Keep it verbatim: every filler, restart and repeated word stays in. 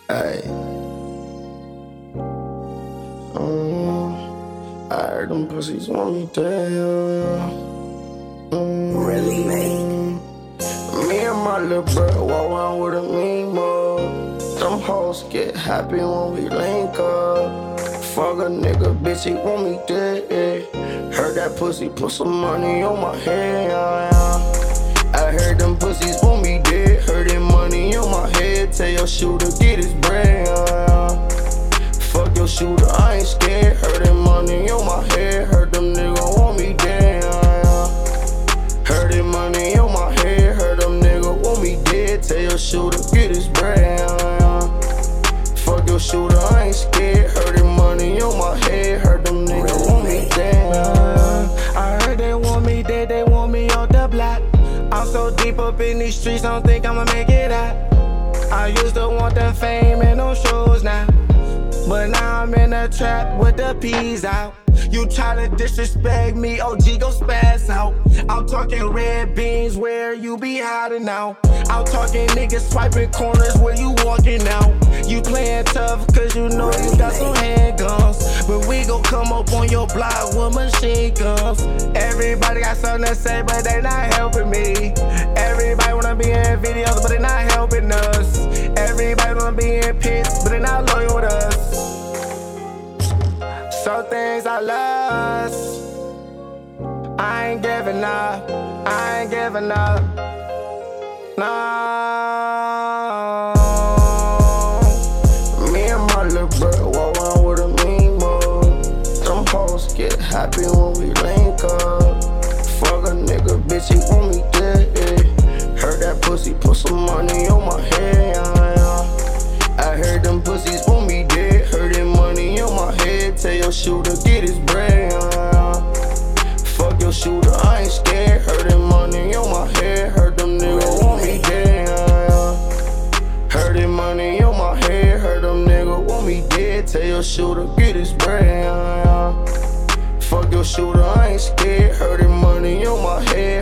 Ay. Um, I heard them pussies want me down. Um, Really, man? Me and my little bro walk around with a mean mug. Them hoes get happy when we link up. Fuck a nigga, bitch, he want me dead. Heard that pussy put some money on my head. I heard them pussies want me dead. Heard that money on my head. Tell your shooter get his bread. Fuck your shooter, I ain't scared. Heard that money on my head. Heard them niggas want me dead. Heard that money on my head. Heard them niggas want me dead. Tell your shooter get his bread. Fuck your shooter, I ain't scared. Heard that money on my head. Heard them niggas want me dead. I heard they want me dead, they want me on the block. I'm so deep up in these streets, I don't think I'ma make it out. I used to want the fame and no shows now, but now I'm in a trap with the peas out. You try to disrespect me, O G go spaz out. I'm talking red beans where you be hiding now. I'm talking niggas swiping corners where you walking out. You playing tough cause you know you got some handguns, but we gon' come up on your block with machine guns. Everybody got something to say but they not helping me. Everybody wanna be in videos but they not helping us. Everybody wanna be in pits but they not loyal with us. Some things I lost, I ain't giving up, I ain't giving up, no. Me and my little bro walk around with a mean mug. Them hoes get happy when we link up. Fuck a nigga, bitch, he want me dead. Heard that pussy put some money on my head. I heard them pussies want me dead. Heard that money on my head. Tell your shooter get his bread. Fuck your shooter, I ain't scared. Heard that money on my head. Heard them niggas want me dead. Heard that money on my head. Heard them niggas want me dead. Tell your shooter get his bread. Fuck your shooter, I ain't scared. Heard that money on my head.